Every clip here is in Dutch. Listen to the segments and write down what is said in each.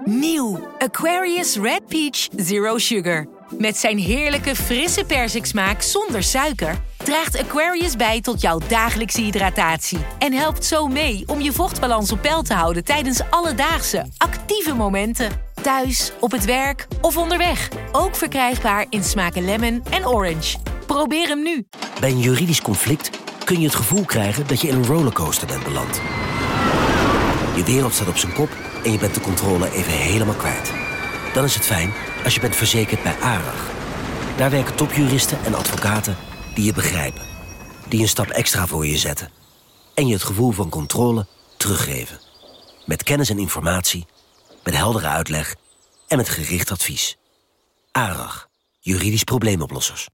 Nieuw Aquarius Red Peach Zero Sugar. Met zijn heerlijke frisse persiksmaak zonder suiker draagt Aquarius bij tot jouw dagelijkse hydratatie. En helpt zo mee om je vochtbalans op peil te houden tijdens alledaagse, actieve momenten. Thuis, op het werk of onderweg. Ook verkrijgbaar in smaken lemon en orange. Probeer hem nu. Bij een juridisch conflict kun je het gevoel krijgen dat je in een rollercoaster bent beland. Je wereld staat op zijn kop en je bent de controle even helemaal kwijt. Dan is het fijn als je bent verzekerd bij ARAG. Daar werken topjuristen en advocaten die je begrijpen. Die een stap extra voor je zetten. En je het gevoel van controle teruggeven. Met kennis en informatie, met heldere uitleg en met gericht advies. ARAG, juridisch probleemoplossers.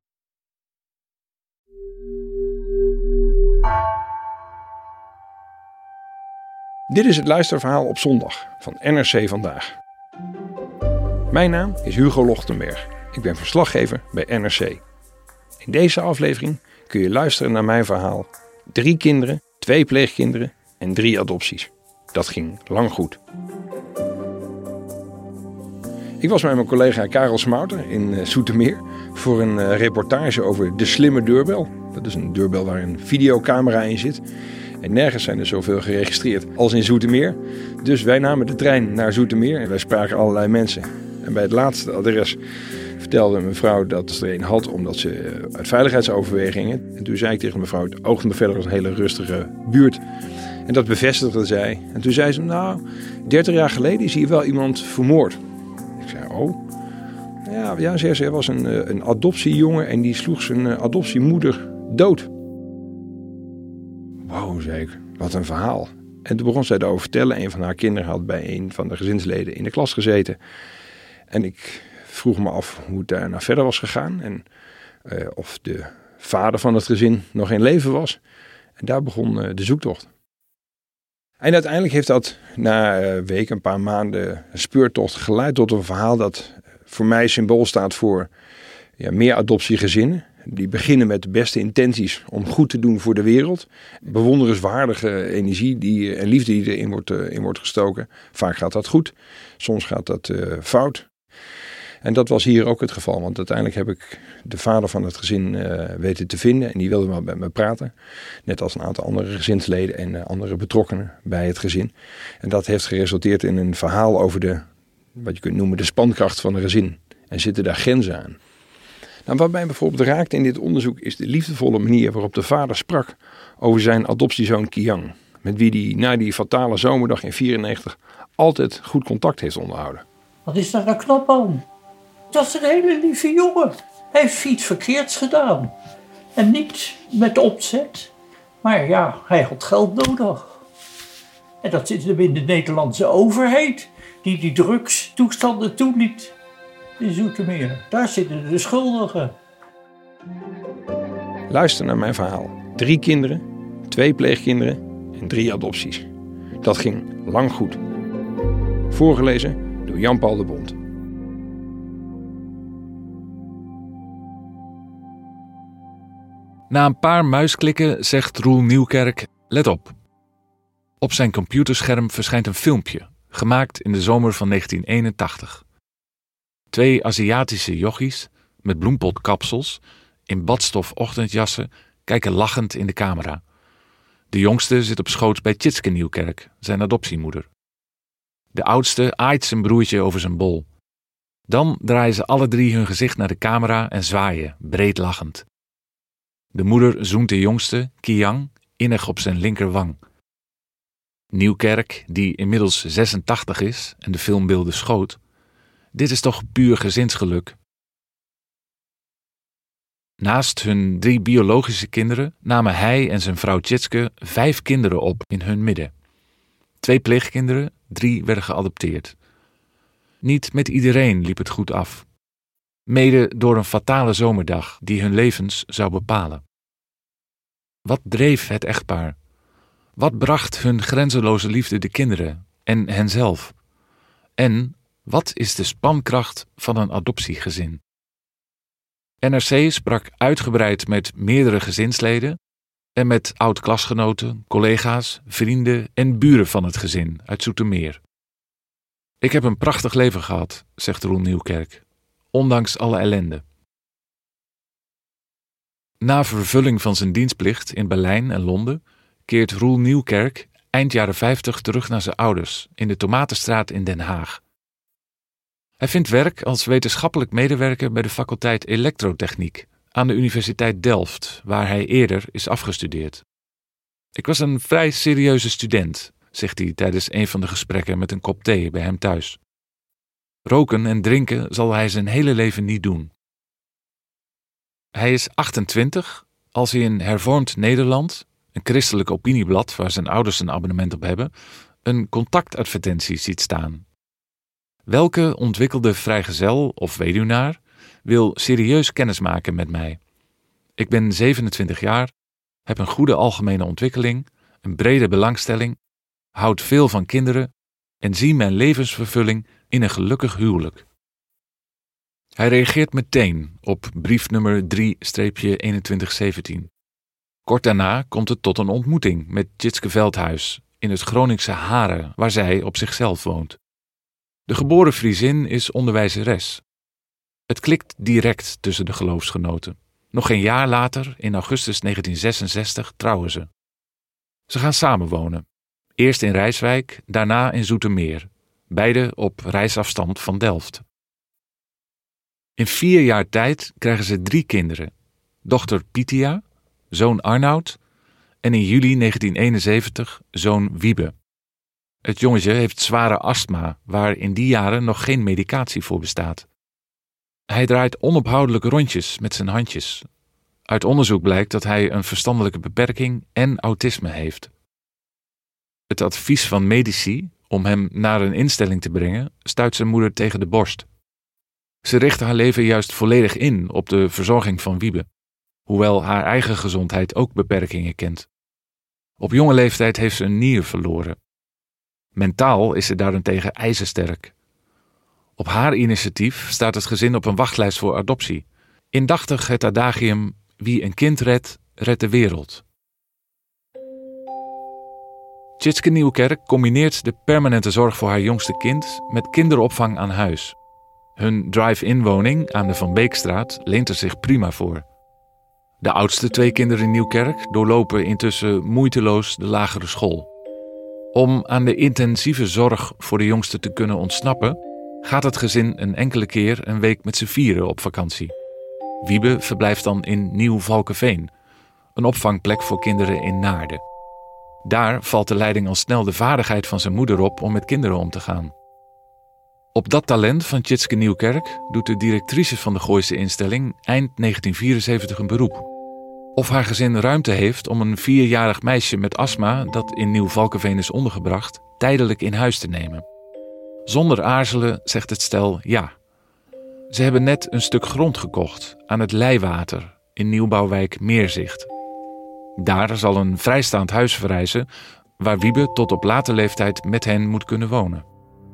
Dit is het luisterverhaal op zondag van NRC Vandaag. Mijn naam is Hugo Lochtenberg. Ik ben verslaggever bij NRC. In deze aflevering kun je luisteren naar mijn verhaal. 3 kinderen, 2 pleegkinderen en 3 adopties. Dat ging lang goed. Ik was met mijn collega Karel Smouter in Zoetermeer voor een reportage over de slimme deurbel. Dat is een deurbel waar een videocamera in zit. En nergens zijn er zoveel geregistreerd als in Zoetermeer. Dus wij namen de trein naar Zoetermeer en wij spraken allerlei mensen. En bij het laatste adres vertelde een mevrouw dat ze er een had omdat ze uit veiligheidsoverwegingen. En toen zei ik tegen mevrouw, het oogt me verder als een hele rustige buurt. En dat bevestigde zij. En toen zei ze, 30 jaar geleden is hier wel iemand vermoord. Ik zei, oh. Ja, zei ze, er was een adoptiejongen en die sloeg zijn adoptiemoeder dood. Wow, zei ik, wat een verhaal. En toen begon zij daarover vertellen. Een van haar kinderen had bij een van de gezinsleden in de klas gezeten. En ik vroeg me af hoe het daarna verder was gegaan. En of de vader van het gezin nog in leven was. En daar begon de zoektocht. En uiteindelijk heeft dat na een week, een paar maanden speurtocht geleid tot een verhaal dat voor mij symbool staat voor meer adoptiegezinnen. Die beginnen met de beste intenties om goed te doen voor de wereld. Bewonderenswaardige energie en liefde die erin wordt gestoken. Vaak gaat dat goed, soms gaat dat fout. En dat was hier ook het geval, want uiteindelijk heb ik de vader van het gezin weten te vinden. En die wilde wel met me praten. Net als een aantal andere gezinsleden en andere betrokkenen bij het gezin. En dat heeft geresulteerd in een verhaal over wat je kunt noemen de spankracht van een gezin. En zitten daar grenzen aan. Nou, wat mij bijvoorbeeld raakt in dit onderzoek is de liefdevolle manier waarop de vader sprak over zijn adoptiezoon Kiang. Met wie hij na die fatale zomerdag in 1994 altijd goed contact heeft onderhouden. Wat is daar nou knap aan? Dat is een hele lieve jongen. Hij heeft iets verkeerds gedaan. En niet met opzet. Maar ja, hij had geld nodig. En dat zit hem in de Nederlandse overheid. Die drugstoestanden toeliet. In Zoetermeer. Daar zitten de schuldigen. Luister naar mijn verhaal. 3 kinderen, 2 pleegkinderen en 3 adopties. Dat ging lang goed. Voorgelezen door Jan-Paul de Bond. Na een paar muisklikken zegt Roel Nieuwkerk, let op. Op zijn computerscherm verschijnt een filmpje, gemaakt in de zomer van 1981. 2 Aziatische jochies met bloempotkapsels in badstof ochtendjassen kijken lachend in de camera. De jongste zit op schoot bij Tjitske Nieuwkerk, zijn adoptiemoeder. De oudste aait zijn broertje over zijn bol. Dan draaien ze alle 3 hun gezicht naar de camera en zwaaien, breed lachend. De moeder zoent de jongste, Kiang, innig op zijn linkerwang. Nieuwkerk, die inmiddels 86 is en de filmbeelden schoot. Dit is toch puur gezinsgeluk. Naast hun 3 biologische kinderen namen hij en zijn vrouw Tjitske 5 kinderen op in hun midden. 2 pleegkinderen, 3 werden geadopteerd. Niet met iedereen liep het goed af. Mede door een fatale zomerdag die hun levens zou bepalen. Wat dreef het echtpaar? Wat bracht hun grenzeloze liefde de kinderen en henzelf? En wat is de spankracht van een adoptiegezin? NRC sprak uitgebreid met meerdere gezinsleden en met oud-klasgenoten, collega's, vrienden en buren van het gezin uit Zoetermeer. Ik heb een prachtig leven gehad, zegt Roel Nieuwkerk, ondanks alle ellende. Na vervulling van zijn dienstplicht in Berlijn en Londen keert Roel Nieuwkerk eind jaren 50 terug naar zijn ouders in de Tomatenstraat in Den Haag. Hij vindt werk als wetenschappelijk medewerker bij de faculteit Elektrotechniek aan de Universiteit Delft, waar hij eerder is afgestudeerd. Ik was een vrij serieuze student, zegt hij tijdens een van de gesprekken met een kop thee bij hem thuis. Roken en drinken zal hij zijn hele leven niet doen. Hij is 28 als hij in Hervormd Nederland, een christelijk opinieblad waar zijn ouders een abonnement op hebben, een contactadvertentie ziet staan. Welke ontwikkelde vrijgezel of weduwnaar wil serieus kennismaken met mij? Ik ben 27 jaar, heb een goede algemene ontwikkeling, een brede belangstelling, houd veel van kinderen en zie mijn levensvervulling in een gelukkig huwelijk. Hij reageert meteen op briefnummer 3-2117. Kort daarna komt het tot een ontmoeting met Tjitske Veldhuis in het Groningse Haren, waar zij op zichzelf woont. De geboren Friesin is onderwijzeres. Het klikt direct tussen de geloofsgenoten. Nog geen jaar later, in augustus 1966, trouwen ze. Ze gaan samenwonen. Eerst in Rijswijk, daarna in Zoetermeer. Beide op reisafstand van Delft. In 4 jaar tijd krijgen ze 3 kinderen. Dochter Pitia, zoon Arnoud en in juli 1971 zoon Wiebe. Het jongetje heeft zware astma, waar in die jaren nog geen medicatie voor bestaat. Hij draait onophoudelijk rondjes met zijn handjes. Uit onderzoek blijkt dat hij een verstandelijke beperking en autisme heeft. Het advies van medici om hem naar een instelling te brengen stuit zijn moeder tegen de borst. Ze richt haar leven juist volledig in op de verzorging van Wiebe, hoewel haar eigen gezondheid ook beperkingen kent. Op jonge leeftijd heeft ze een nier verloren. Mentaal is ze daarentegen ijzersterk. Op haar initiatief staat het gezin op een wachtlijst voor adoptie. Indachtig het adagium: wie een kind redt, redt de wereld. Tjitske Nieuwkerk combineert de permanente zorg voor haar jongste kind met kinderopvang aan huis. Hun drive-in woning aan de Van Beekstraat leent er zich prima voor. De oudste 2 kinderen in Nieuwkerk doorlopen intussen moeiteloos de lagere school. Om aan de intensieve zorg voor de jongste te kunnen ontsnappen, gaat het gezin een enkele keer een week met z'n 4 op vakantie. Wiebe verblijft dan in Nieuw-Valkenveen, een opvangplek voor kinderen in Naarden. Daar valt de leiding al snel de vaardigheid van zijn moeder op om met kinderen om te gaan. Op dat talent van Tjitske Nieuwkerk doet de directrice van de Gooise instelling eind 1974 een beroep. Of haar gezin ruimte heeft om een 4-jarig meisje met astma dat in Nieuw-Valkenveen is ondergebracht, tijdelijk in huis te nemen. Zonder aarzelen zegt het stel ja. Ze hebben net een stuk grond gekocht aan het Leiwater in nieuwbouwwijk Meerzicht. Daar zal een vrijstaand huis verrijzen waar Wiebe tot op late leeftijd met hen moet kunnen wonen.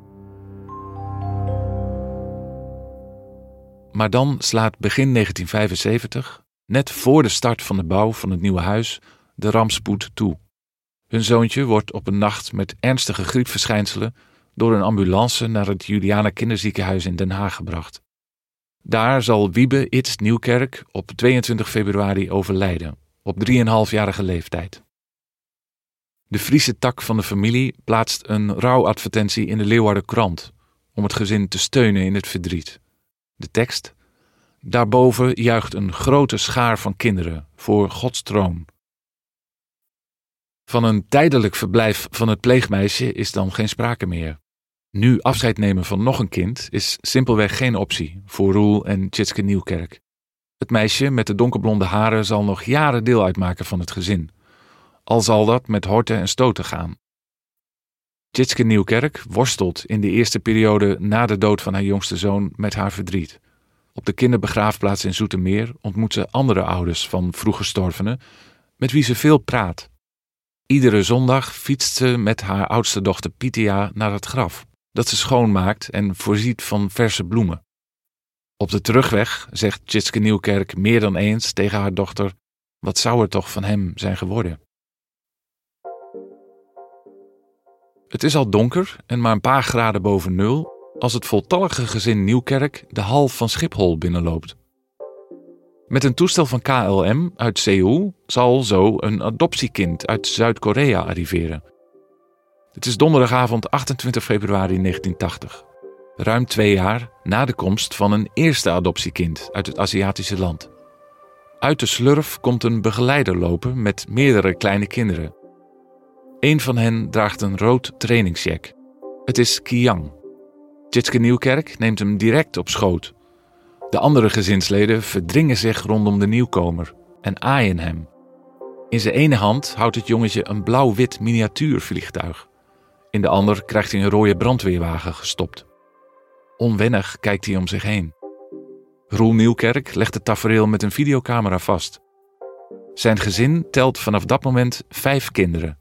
Maar dan slaat begin 1975, net voor de start van de bouw van het nieuwe huis, de rampspoed toe. Hun zoontje wordt op een nacht met ernstige griepverschijnselen door een ambulance naar het Juliana Kinderziekenhuis in Den Haag gebracht. Daar zal Wiebe Its Nieuwkerk op 22 februari overlijden, op 3,5-jarige leeftijd. De Friese tak van de familie plaatst een rouwadvertentie in de Leeuwarder Krant om het gezin te steunen in het verdriet. De tekst: daarboven juicht een grote schaar van kinderen voor Gods troon. Van een tijdelijk verblijf van het pleegmeisje is dan geen sprake meer. Nu afscheid nemen van nog een kind is simpelweg geen optie voor Roel en Tjitske Nieuwkerk. Het meisje met de donkerblonde haren zal nog jaren deel uitmaken van het gezin, al zal dat met horten en stoten gaan. Tjitske Nieuwkerk worstelt in de eerste periode na de dood van haar jongste zoon met haar verdriet. Op de kinderbegraafplaats in Zoetermeer ontmoet ze andere ouders van vroeg gestorvenen, met wie ze veel praat. Iedere zondag fietst ze met haar oudste dochter Pitia naar het graf, dat ze schoonmaakt en voorziet van verse bloemen. Op de terugweg zegt Tjitske Nieuwkerk meer dan eens tegen haar dochter: wat zou er toch van hem zijn geworden? Het is al donker en maar een paar graden boven nul als het voltallige gezin Nieuwkerk de hal van Schiphol binnenloopt. Met een toestel van KLM uit Seoul zal zo een adoptiekind uit Zuid-Korea arriveren. Het is donderdagavond 28 februari 1980. Ruim 2 jaar na de komst van een eerste adoptiekind uit het Aziatische land. Uit de slurf komt een begeleider lopen met meerdere kleine kinderen. Eén van hen draagt een rood trainingsjack. Het is Kiyang. Tjitske Nieuwkerk neemt hem direct op schoot. De andere gezinsleden verdringen zich rondom de nieuwkomer en aaien hem. In zijn ene hand houdt het jongetje een blauw-wit miniatuurvliegtuig. In de ander krijgt hij een rode brandweerwagen gestopt. Onwennig kijkt hij om zich heen. Roel Nieuwkerk legt het tafereel met een videocamera vast. Zijn gezin telt vanaf dat moment 5 kinderen.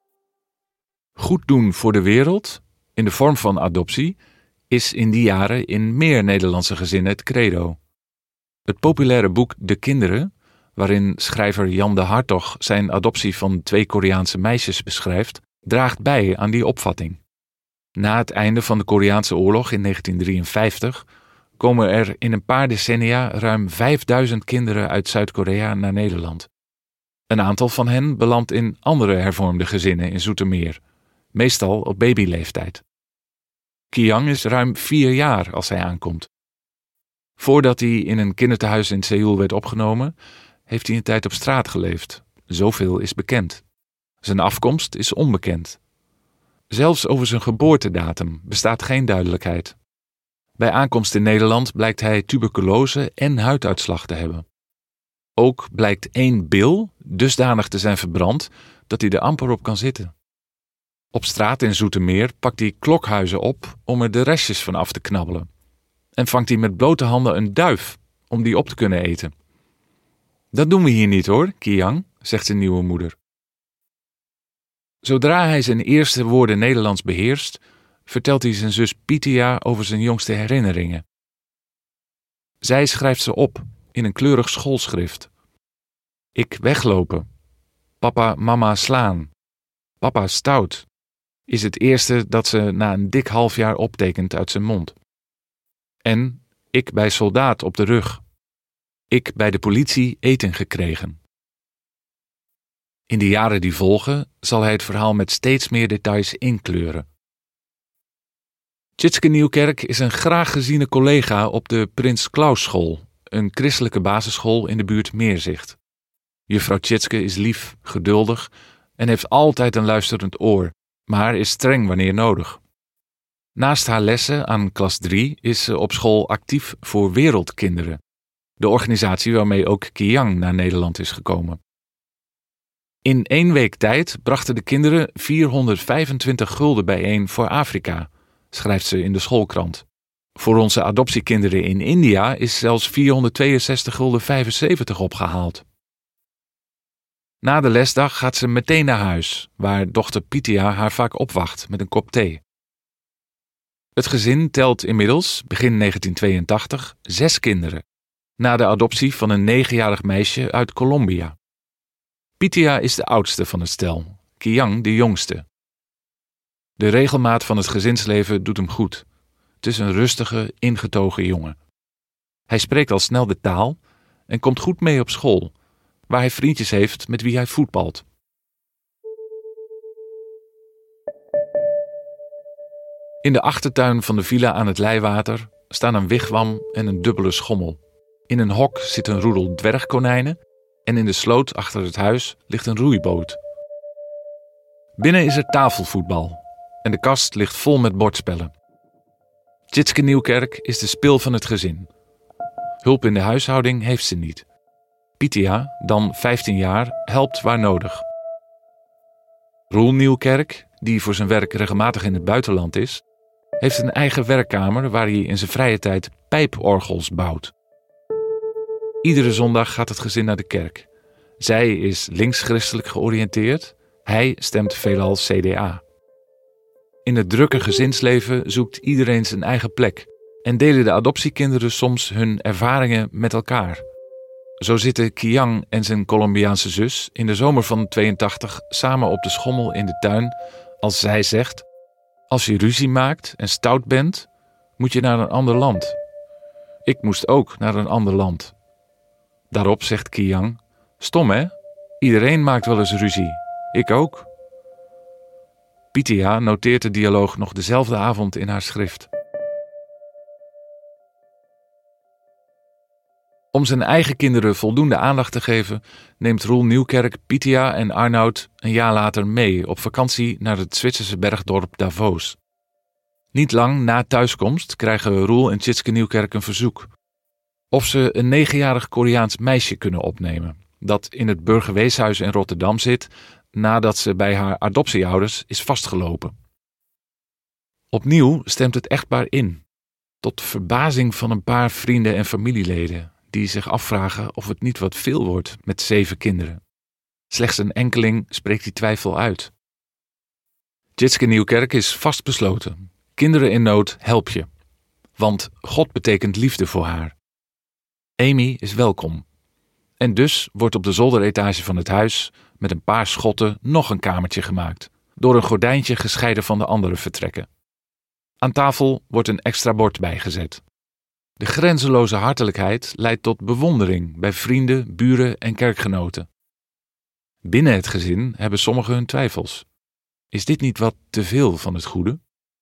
Goed doen voor de wereld, in de vorm van adoptie, is in die jaren in meer Nederlandse gezinnen het credo. Het populaire boek De Kinderen, waarin schrijver Jan de Hartog zijn adoptie van 2 Koreaanse meisjes beschrijft, draagt bij aan die opvatting. Na het einde van de Koreaanse oorlog in 1953 komen er in een paar decennia ruim 5000 kinderen uit Zuid-Korea naar Nederland. Een aantal van hen belandt in andere hervormde gezinnen in Zoetermeer, meestal op babyleeftijd. Kiyang is ruim 4 jaar als hij aankomt. Voordat hij in een kindertehuis in Seoul werd opgenomen, heeft hij een tijd op straat geleefd. Zoveel is bekend. Zijn afkomst is onbekend. Zelfs over zijn geboortedatum bestaat geen duidelijkheid. Bij aankomst in Nederland blijkt hij tuberculose en huiduitslag te hebben. Ook blijkt 1 bil dusdanig te zijn verbrand dat hij er amper op kan zitten. Op straat in Zoetermeer pakt hij klokhuizen op om er de restjes van af te knabbelen. En vangt hij met blote handen een duif om die op te kunnen eten. Dat doen we hier niet hoor, Kiyang, zegt zijn nieuwe moeder. Zodra hij zijn eerste woorden Nederlands beheerst, vertelt hij zijn zus Pitia over zijn jongste herinneringen. Zij schrijft ze op in een kleurig schoolschrift. Ik weglopen. Papa, mama slaan. Papa stout. Is het eerste dat ze na een dik half jaar optekent uit zijn mond. En ik bij soldaat op de rug. Ik bij de politie eten gekregen. In de jaren die volgen zal hij het verhaal met steeds meer details inkleuren. Tjitske Nieuwkerk is een graag geziene collega op de Prins Claus School, een christelijke basisschool in de buurt Meerzicht. Juffrouw Tjitske is lief, geduldig en heeft altijd een luisterend oor, maar is streng wanneer nodig. Naast haar lessen aan klas 3 is ze op school actief voor Wereldkinderen, de organisatie waarmee ook Kiyang naar Nederland is gekomen. In 1 week tijd brachten de kinderen 425 gulden bijeen voor Afrika, schrijft ze in de schoolkrant. Voor onze adoptiekinderen in India is zelfs 462 gulden 75 opgehaald. Na de lesdag gaat ze meteen naar huis, waar dochter Pitia haar vaak opwacht met een kop thee. Het gezin telt inmiddels, begin 1982, 6 kinderen, na de adoptie van een 9-jarig meisje uit Colombia. Pitia is de oudste van het stel, Kiyang de jongste. De regelmaat van het gezinsleven doet hem goed. Het is een rustige, ingetogen jongen. Hij spreekt al snel de taal en komt goed mee op school, waar hij vriendjes heeft met wie hij voetbalt. In de achtertuin van de villa aan het Leiwater staan een wigwam en een dubbele schommel. In een hok zit een roedel dwergkonijnen en in de sloot achter het huis ligt een roeiboot. Binnen is er tafelvoetbal en de kast ligt vol met bordspellen. Tjitske Nieuwkerk is de spil van het gezin. Hulp in de huishouding heeft ze niet. Pitia, dan 15 jaar, helpt waar nodig. Roel Nieuwkerk, die voor zijn werk regelmatig in het buitenland is, heeft een eigen werkkamer waar hij in zijn vrije tijd pijporgels bouwt. Iedere zondag gaat het gezin naar de kerk. Zij is links-christelijk georiënteerd, hij stemt veelal CDA. In het drukke gezinsleven zoekt iedereen zijn eigen plek en delen de adoptiekinderen soms hun ervaringen met elkaar. Zo zitten Kiyang en zijn Colombiaanse zus in de zomer van 82 samen op de schommel in de tuin als zij zegt: Als je ruzie maakt en stout bent, moet je naar een ander land. Ik moest ook naar een ander land. Daarop zegt Ki-Yang: stom hè? Iedereen maakt wel eens ruzie. Ik ook. Pitya noteert de dialoog nog dezelfde avond in haar schrift. Om zijn eigen kinderen voldoende aandacht te geven, neemt Roel Nieuwkerk Pitya en Arnoud een jaar later mee op vakantie naar het Zwitserse bergdorp Davos. Niet lang na thuiskomst krijgen Roel en Tjitske Nieuwkerk een verzoek. Of ze een 9-jarig Koreaans meisje kunnen opnemen, dat in het burgerweeshuis in Rotterdam zit nadat ze bij haar adoptieouders is vastgelopen. Opnieuw stemt het echtpaar in, tot verbazing van een paar vrienden en familieleden die zich afvragen of het niet wat veel wordt met 7 kinderen. Slechts een enkeling spreekt die twijfel uit. Tjitske Nieuwkerk is vastbesloten. Kinderen in nood help je, want God betekent liefde voor haar. Amy is welkom. En dus wordt op de zolderetage van het huis met een paar schotten nog een kamertje gemaakt, door een gordijntje gescheiden van de andere vertrekken. Aan tafel wordt een extra bord bijgezet. De grenzeloze hartelijkheid leidt tot bewondering bij vrienden, buren en kerkgenoten. Binnen het gezin hebben sommigen hun twijfels. Is dit niet wat te veel van het goede?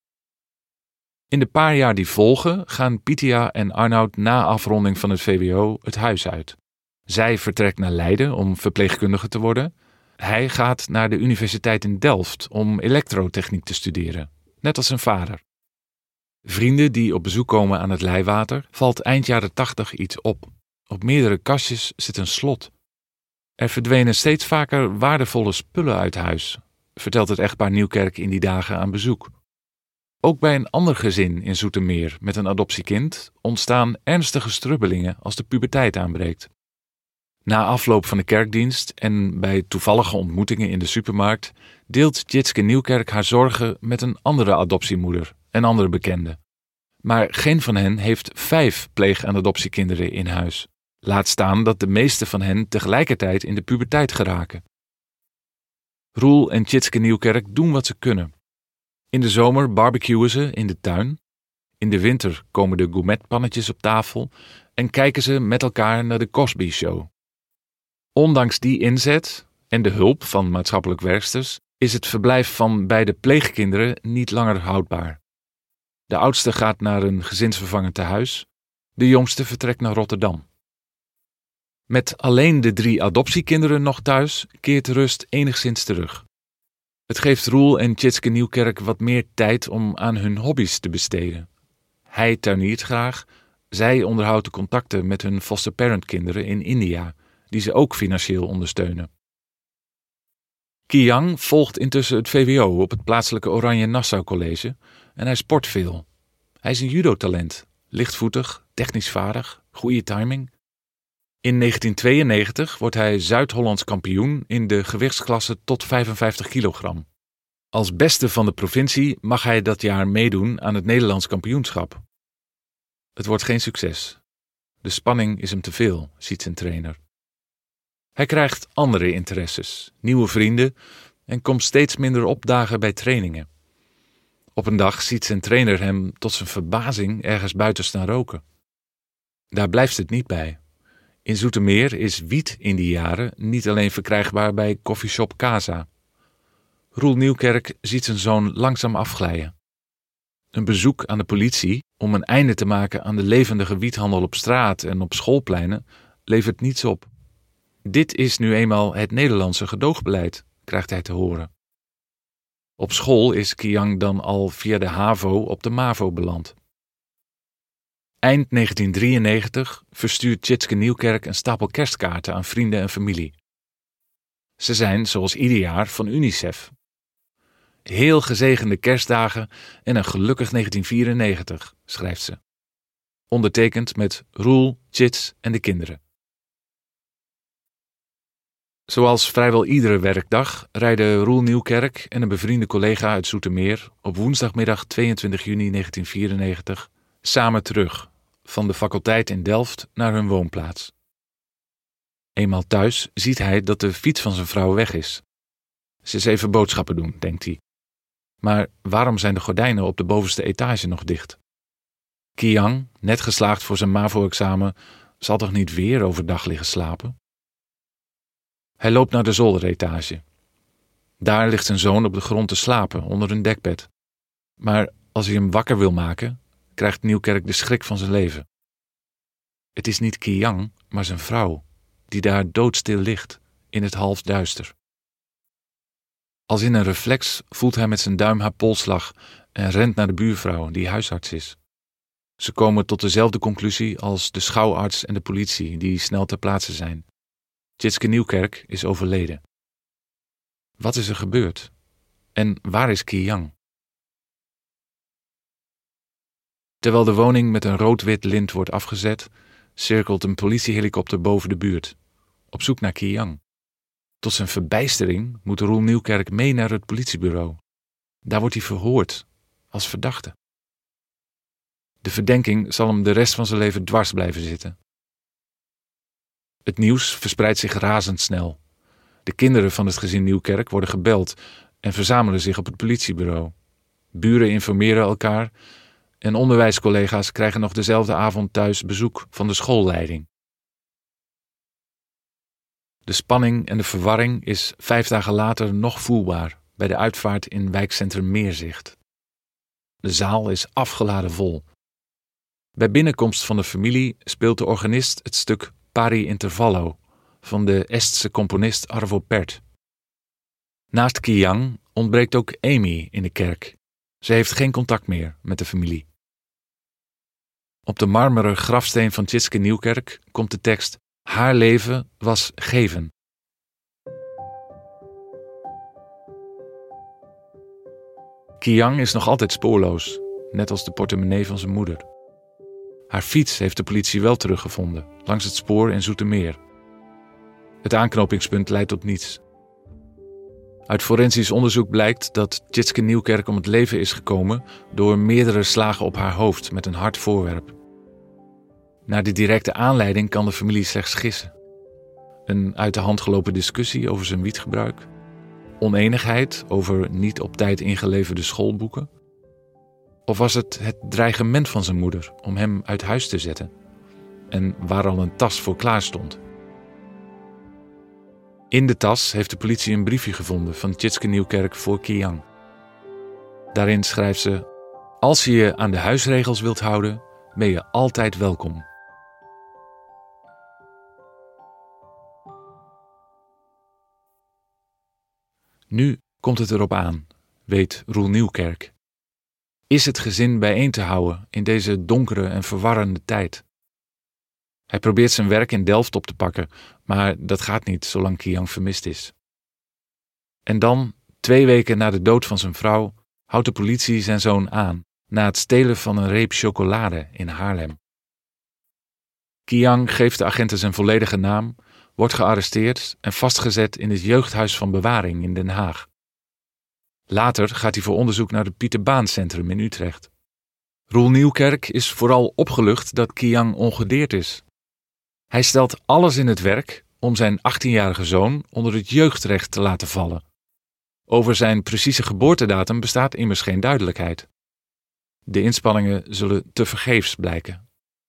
In de paar jaar die volgen gaan Pitya en Arnoud na afronding van het VWO het huis uit. Zij vertrekt naar Leiden om verpleegkundige te worden. Hij gaat naar de universiteit in Delft om elektrotechniek te studeren, net als zijn vader. Vrienden die op bezoek komen aan het Leiwater valt eind jaren 80 iets op. Op meerdere kastjes zit een slot. Er verdwenen steeds vaker waardevolle spullen uit huis, vertelt het echtpaar Nieuwkerk in die dagen aan bezoek. Ook bij een ander gezin in Zoetermeer met een adoptiekind ontstaan ernstige strubbelingen als de puberteit aanbreekt. Na afloop van de kerkdienst en bij toevallige ontmoetingen in de supermarkt deelt Tjitske Nieuwkerk haar zorgen met een andere adoptiemoeder en andere bekenden. Maar geen van hen heeft 5 pleeg- en adoptiekinderen in huis. Laat staan dat de meeste van hen tegelijkertijd in de puberteit geraken. Roel en Tjitske Nieuwkerk doen wat ze kunnen. In de zomer barbecuen ze in de tuin. In de winter komen de gourmetpannetjes op tafel en kijken ze met elkaar naar de Cosby Show. Ondanks die inzet en de hulp van maatschappelijk werksters is het verblijf van beide pleegkinderen niet langer houdbaar. De oudste gaat naar een gezinsvervangend tehuis, de jongste vertrekt naar Rotterdam. Met alleen de 3 adoptiekinderen nog thuis keert de rust enigszins terug. Het geeft Roel en Tjitske Nieuwkerk wat meer tijd om aan hun hobby's te besteden. Hij tuiniert graag, zij onderhoudt de contacten met hun foster parent kinderen in India, die ze ook financieel ondersteunen. Ki-Yang volgt intussen het VWO op het plaatselijke Oranje Nassau College en hij sport veel. Hij is een judotalent, lichtvoetig, technisch vaardig, goede timing. In 1992 wordt hij Zuid-Hollands kampioen in de gewichtsklasse tot 55 kilogram. Als beste van de provincie mag hij dat jaar meedoen aan het Nederlands kampioenschap. Het wordt geen succes. De spanning is hem te veel, ziet zijn trainer. Hij krijgt andere interesses, nieuwe vrienden en komt steeds minder opdagen bij trainingen. Op een dag ziet zijn trainer hem tot zijn verbazing ergens buiten staan roken. Daar blijft het niet bij. In Zoetermeer is wiet in die jaren niet alleen verkrijgbaar bij koffieshop Casa. Roel Nieuwkerk ziet zijn zoon langzaam afglijden. Een bezoek aan de politie om een einde te maken aan de levendige wiethandel op straat en op schoolpleinen levert niets op. Dit is nu eenmaal het Nederlandse gedoogbeleid, krijgt hij te horen. Op school is Ki-Yang dan al via de HAVO op de MAVO beland. Eind 1993 verstuurt Tjitske Nieuwkerk een stapel kerstkaarten aan vrienden en familie. Ze zijn, zoals ieder jaar, van UNICEF. Heel gezegende kerstdagen en een gelukkig 1994, schrijft ze. Ondertekend met Roel, Tjits en de kinderen. Zoals vrijwel iedere werkdag rijden Roel Nieuwkerk en een bevriende collega uit Zoetermeer op woensdagmiddag 22 juni 1994 samen terug van de faculteit in Delft naar hun woonplaats. Eenmaal thuis ziet hij dat de fiets van zijn vrouw weg is. Ze is even boodschappen doen, denkt hij. Maar waarom zijn de gordijnen op de bovenste etage nog dicht? Ki-Yang, net geslaagd voor zijn MAVO-examen, zal toch niet weer overdag liggen slapen? Hij loopt naar de zolderetage. Daar ligt zijn zoon op de grond te slapen onder een dekbed. Maar als hij hem wakker wil maken, krijgt Nieuwkerk de schrik van zijn leven. Het is niet Ki-Yang, maar zijn vrouw, die daar doodstil ligt, in het halfduister. Als in een reflex voelt hij met zijn duim haar polsslag en rent naar de buurvrouw, die huisarts is. Ze komen tot dezelfde conclusie als de schouwarts en de politie, die snel ter plaatse zijn. Tjitske Nieuwkerk is overleden. Wat is er gebeurd? En waar is Ki-Yang? Terwijl de woning met een rood-wit lint wordt afgezet, cirkelt een politiehelikopter boven de buurt, op zoek naar Ki-Yang. Tot zijn verbijstering moet Roel Nieuwkerk mee naar het politiebureau. Daar wordt hij verhoord, als verdachte. De verdenking zal hem de rest van zijn leven dwars blijven zitten. Het nieuws verspreidt zich razendsnel. De kinderen van het gezin Nieuwkerk worden gebeld en verzamelen zich op het politiebureau. Buren informeren elkaar en onderwijscollega's krijgen nog dezelfde avond thuis bezoek van de schoolleiding. De spanning en de verwarring is 5 dagen later nog voelbaar bij de uitvaart in wijkcentrum Meerzicht. De zaal is afgeladen vol. Bij binnenkomst van de familie speelt de organist het stuk Pari Intervallo van de Estse componist Arvo Pärt. Naast Ki-Yang ontbreekt ook Amy in de kerk. Ze heeft geen contact meer met de familie. Op de marmeren grafsteen van Tjitske Nieuwkerk komt de tekst: haar leven was geven. Ki-Yang is nog altijd spoorloos, net als de portemonnee van zijn moeder. Haar fiets heeft de politie wel teruggevonden, langs het spoor in Zoetermeer. Het aanknopingspunt leidt tot niets. Uit forensisch onderzoek blijkt dat Tjitske Nieuwkerk om het leven is gekomen door meerdere slagen op haar hoofd met een hard voorwerp. Naar de directe aanleiding kan de familie slechts gissen. Een uit de hand gelopen discussie over zijn wietgebruik, onenigheid over niet op tijd ingeleverde schoolboeken, of was het het dreigement van zijn moeder om hem uit huis te zetten en waar al een tas voor klaar stond. In de tas heeft de politie een briefje gevonden van Tjitske Nieuwkerk voor Ki-Yang. Daarin schrijft ze: als je je aan de huisregels wilt houden, ben je altijd welkom. Nu komt het erop aan, weet Roel Nieuwkerk. Is het gezin bijeen te houden in deze donkere en verwarrende tijd? Hij probeert zijn werk in Delft op te pakken, maar dat gaat niet zolang Ki-Yang vermist is. En dan, 2 weken na de dood van zijn vrouw, houdt de politie zijn zoon aan na het stelen van een reep chocolade in Haarlem. Ki-Yang geeft de agenten zijn volledige naam, wordt gearresteerd en vastgezet in het jeugdhuis van bewaring in Den Haag. Later gaat hij voor onderzoek naar het Pieter Baan Centrum in Utrecht. Roel Nieuwkerk is vooral opgelucht dat Ki-Yang ongedeerd is. Hij stelt alles in het werk om zijn 18-jarige zoon onder het jeugdrecht te laten vallen. Over zijn precieze geboortedatum bestaat immers geen duidelijkheid. De inspanningen zullen tevergeefs blijken.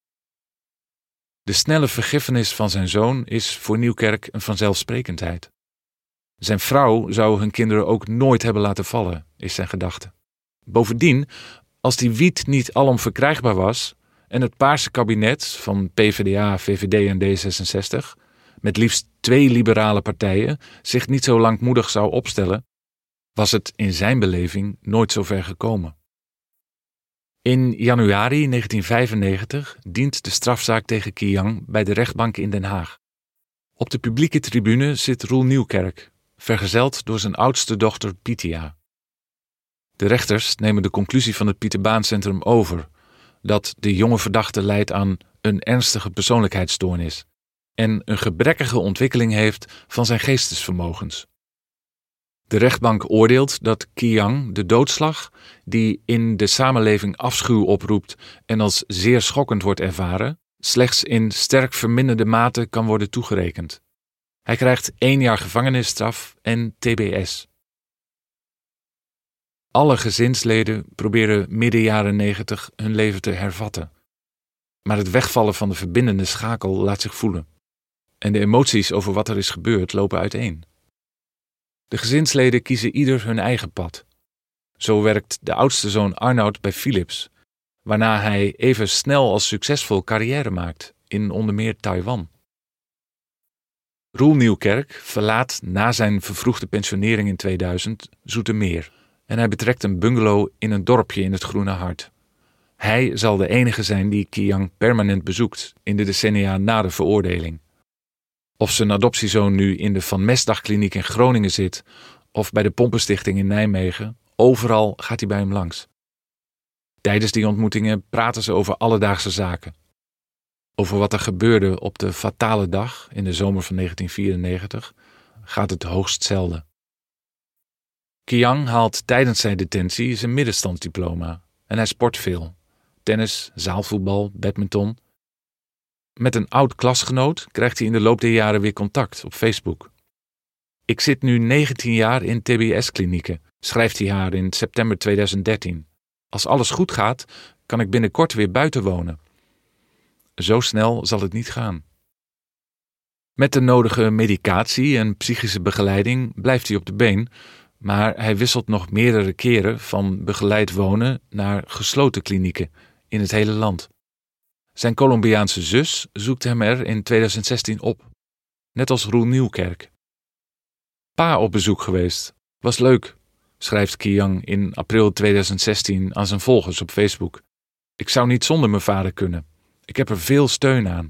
De snelle vergiffenis van zijn zoon is voor Nieuwkerk een vanzelfsprekendheid. Zijn vrouw zou hun kinderen ook nooit hebben laten vallen, is zijn gedachte. Bovendien, als die wiet niet alom verkrijgbaar was en het Paarse kabinet van PvdA, VVD en D66, met liefst 2 liberale partijen, zich niet zo langmoedig zou opstellen, was het in zijn beleving nooit zo ver gekomen. In januari 1995 dient de strafzaak tegen Ki-Yang bij de rechtbank in Den Haag. Op de publieke tribune zit Roel Nieuwkerk, vergezeld door zijn oudste dochter Pitia. De rechters nemen de conclusie van het Pieter Baan Centrum over, dat de jonge verdachte lijdt aan een ernstige persoonlijkheidsstoornis en een gebrekkige ontwikkeling heeft van zijn geestesvermogens. De rechtbank oordeelt dat Ki-Yang de doodslag, die in de samenleving afschuw oproept en als zeer schokkend wordt ervaren, slechts in sterk verminderde mate kan worden toegerekend. Hij krijgt 1 jaar gevangenisstraf en TBS. Alle gezinsleden proberen midden jaren 90 hun leven te hervatten. Maar het wegvallen van de verbindende schakel laat zich voelen. En de emoties over wat er is gebeurd lopen uiteen. De gezinsleden kiezen ieder hun eigen pad. Zo werkt de oudste zoon Arnoud bij Philips, waarna hij even snel als succesvol carrière maakt in onder meer Taiwan. Roel Nieuwkerk verlaat na zijn vervroegde pensionering in 2000 Zoetermeer en hij betrekt een bungalow in een dorpje in het Groene Hart. Hij zal de enige zijn die Kiyang permanent bezoekt in de decennia na de veroordeling. Of zijn adoptiezoon nu in de Van Mesdagkliniek in Groningen zit of bij de Pompenstichting in Nijmegen, overal gaat hij bij hem langs. Tijdens die ontmoetingen praten ze over alledaagse zaken. Over wat er gebeurde op de fatale dag in de zomer van 1994 gaat het hoogst zelden. Kiyang haalt tijdens zijn detentie zijn middenstandsdiploma en hij sport veel. Tennis, zaalvoetbal, badminton. Met een oud klasgenoot krijgt hij in de loop der jaren weer contact op Facebook. Ik zit nu 19 jaar in TBS-klinieken, schrijft hij haar in september 2013. Als alles goed gaat, kan ik binnenkort weer buiten wonen. Zo snel zal het niet gaan. Met de nodige medicatie en psychische begeleiding blijft hij op de been, maar hij wisselt nog meerdere keren van begeleid wonen naar gesloten klinieken in het hele land. Zijn Colombiaanse zus zoekt hem er in 2016 op, net als Roel Nieuwkerk. Pa op bezoek geweest, was leuk, schrijft Kiyang in april 2016 aan zijn volgers op Facebook. Ik zou niet zonder mijn vader kunnen. Ik heb er veel steun aan.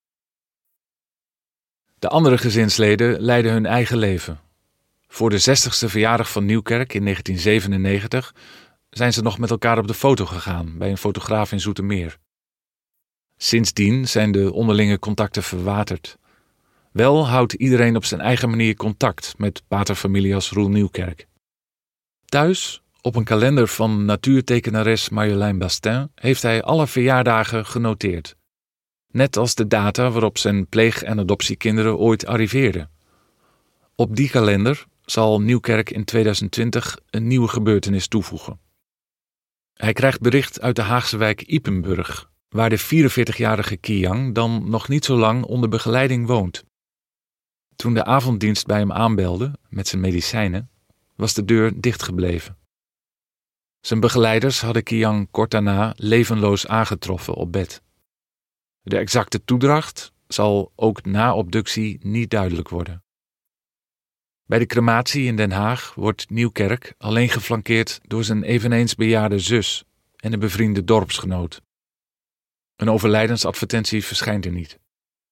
De andere gezinsleden leiden hun eigen leven. Voor de 60ste verjaardag van Nieuwkerk in 1997 zijn ze nog met elkaar op de foto gegaan bij een fotograaf in Zoetermeer. Sindsdien zijn de onderlinge contacten verwaterd. Wel houdt iedereen op zijn eigen manier contact met paterfamilias Roel Nieuwkerk. Thuis, op een kalender van natuurtekenares Marjolein Bastin, heeft hij alle verjaardagen genoteerd. Net als de data waarop zijn pleeg- en adoptiekinderen ooit arriveerden. Op die kalender zal Nieuwkerk in 2020 een nieuwe gebeurtenis toevoegen. Hij krijgt bericht uit de Haagse wijk Ypenburg, waar de 44-jarige Kiyang dan nog niet zo lang onder begeleiding woont. Toen de avonddienst bij hem aanbelde met zijn medicijnen, was de deur dichtgebleven. Zijn begeleiders hadden Kiyang kort daarna levenloos aangetroffen op bed. De exacte toedracht zal ook na obductie niet duidelijk worden. Bij de crematie in Den Haag wordt Nieuwkerk alleen geflankeerd door zijn eveneens bejaarde zus en een bevriende dorpsgenoot. Een overlijdensadvertentie verschijnt er niet.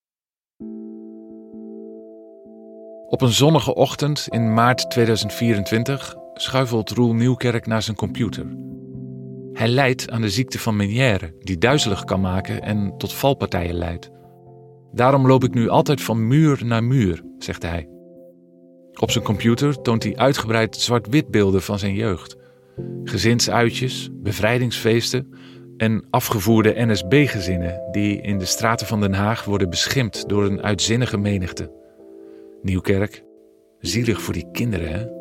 Op een zonnige ochtend in maart 2024 schuifelt Roel Nieuwkerk naar zijn computer. Hij lijdt aan de ziekte van Meniere, die duizelig kan maken en tot valpartijen leidt. Daarom loop ik nu altijd van muur naar muur, zegt hij. Op zijn computer toont hij uitgebreid zwart-wit beelden van zijn jeugd. Gezinsuitjes, bevrijdingsfeesten en afgevoerde NSB-gezinnen die in de straten van Den Haag worden beschimpt door een uitzinnige menigte. Nieuwkerk, zielig voor die kinderen, hè?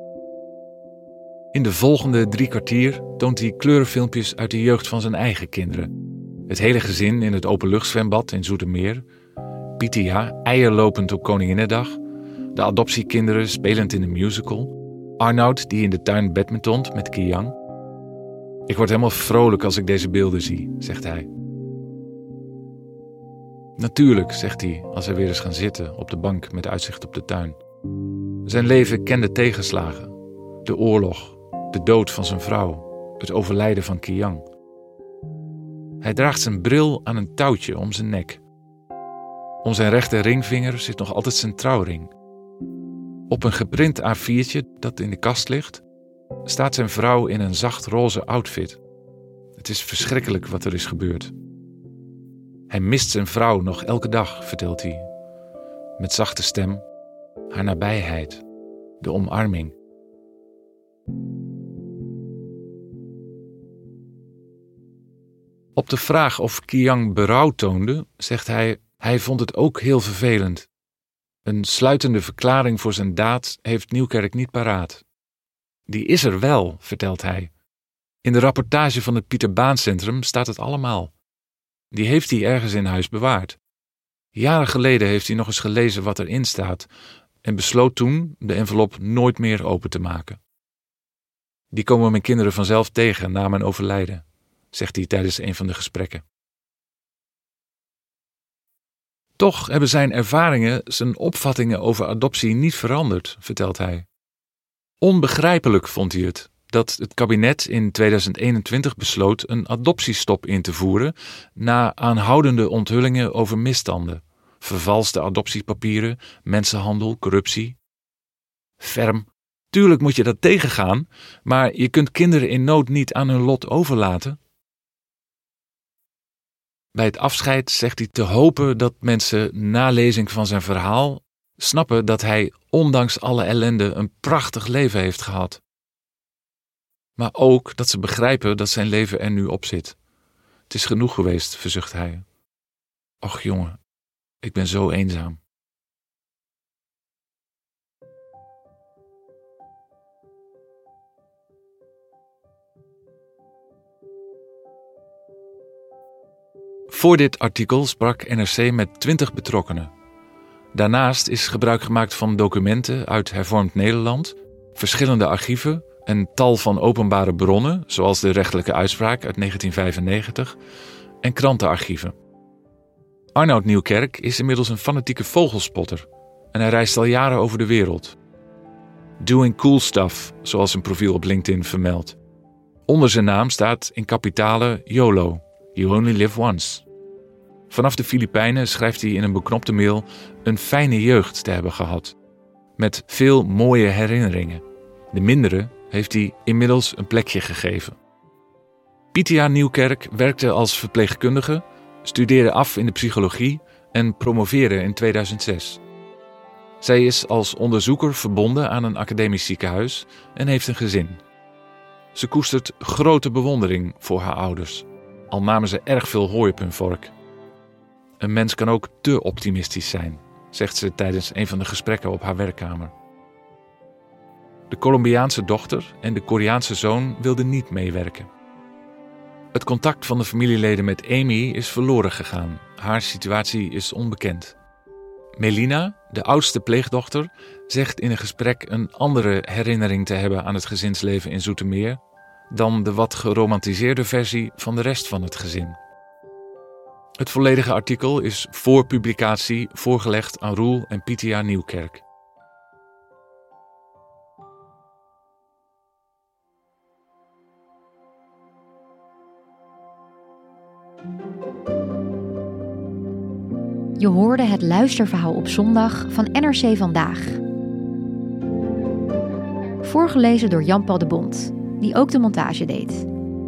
In de volgende 3 kwartier toont hij kleurenfilmpjes uit de jeugd van zijn eigen kinderen. Het hele gezin in het openluchtzwembad in Zoetermeer. Pythia, eierlopend op Koninginnedag. De adoptiekinderen spelend in een musical. Arnoud die in de tuin badmintont met Kiyang. Ik word helemaal vrolijk als ik deze beelden zie, zegt hij. Natuurlijk, zegt hij als hij weer is gaan zitten op de bank met uitzicht op de tuin. Zijn leven kende tegenslagen. De oorlog, de dood van zijn vrouw, het overlijden van Kiyang. Hij draagt zijn bril aan een touwtje om zijn nek. Om zijn rechter ringvinger zit nog altijd zijn trouwring. Op een geprint A4'tje dat in de kast ligt, staat zijn vrouw in een zacht roze outfit. Het is verschrikkelijk wat er is gebeurd. Hij mist zijn vrouw nog elke dag, vertelt hij. Met zachte stem, haar nabijheid, de omarming. Op de vraag of Kiyang berouw toonde, zegt hij vond het ook heel vervelend. Een sluitende verklaring voor zijn daad heeft Nieuwkerk niet paraat. Die is er wel, vertelt hij. In de rapportage van het Pieter Baan Centrum staat het allemaal. Die heeft hij ergens in huis bewaard. Jaren geleden heeft hij nog eens gelezen wat erin staat en besloot toen de envelop nooit meer open te maken. Die komen mijn kinderen vanzelf tegen na mijn overlijden, zegt hij tijdens een van de gesprekken. Toch hebben zijn ervaringen zijn opvattingen over adoptie niet veranderd, vertelt hij. Onbegrijpelijk vond hij het dat het kabinet in 2021 besloot een adoptiestop in te voeren na aanhoudende onthullingen over misstanden, vervalste adoptiepapieren, mensenhandel, corruptie. Ferm, tuurlijk moet je dat tegengaan, maar je kunt kinderen in nood niet aan hun lot overlaten. Bij het afscheid zegt hij te hopen dat mensen na lezing van zijn verhaal snappen dat hij ondanks alle ellende een prachtig leven heeft gehad. Maar ook dat ze begrijpen dat zijn leven er nu op zit. Het is genoeg geweest, verzucht hij. Och jongen, ik ben zo eenzaam. Voor dit artikel sprak NRC met 20 betrokkenen. Daarnaast is gebruik gemaakt van documenten uit hervormd Nederland, verschillende archieven, een tal van openbare bronnen, zoals de rechtelijke uitspraak uit 1995, en krantenarchieven. Arnoud Nieuwkerk is inmiddels een fanatieke vogelspotter en hij reist al jaren over de wereld. Doing cool stuff, zoals zijn profiel op LinkedIn vermeldt. Onder zijn naam staat in kapitalen YOLO, You Only Live Once. Vanaf de Filipijnen schrijft hij in een beknopte mail een fijne jeugd te hebben gehad. Met veel mooie herinneringen. De mindere heeft hij inmiddels een plekje gegeven. Pitia Nieuwkerk werkte als verpleegkundige, studeerde af in de psychologie en promoveerde in 2006. Zij is als onderzoeker verbonden aan een academisch ziekenhuis en heeft een gezin. Ze koestert grote bewondering voor haar ouders, al namen ze erg veel hooi op hun vork. Een mens kan ook te optimistisch zijn, zegt ze tijdens een van de gesprekken op haar werkkamer. De Colombiaanse dochter en de Koreaanse zoon wilden niet meewerken. Het contact van de familieleden met Amy is verloren gegaan. Haar situatie is onbekend. Melina, de oudste pleegdochter, zegt in een gesprek een andere herinnering te hebben aan het gezinsleven in Zoetermeer dan de wat geromantiseerde versie van de rest van het gezin. Het volledige artikel is voor publicatie voorgelegd aan Roel en Pitia Nieuwkerk. Je hoorde het luisterverhaal op zondag van NRC Vandaag. Voorgelezen door Jan-Paul de Bont, die ook de montage deed.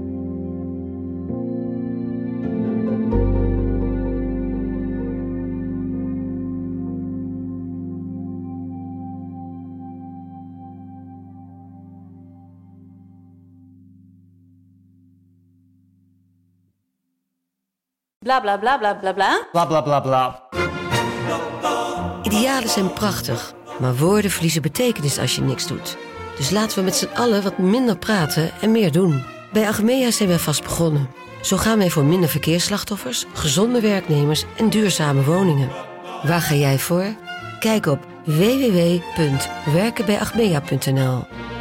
Bla bla bla bla bla bla. Bla bla bla bla. Idealen zijn prachtig, maar woorden verliezen betekenis als je niks doet. Dus laten we met z'n allen wat minder praten en meer doen. Bij Achmea zijn wij vast begonnen. Zo gaan wij voor minder verkeersslachtoffers, gezonde werknemers en duurzame woningen. Waar ga jij voor? Kijk op www.werkenbijachmea.nl.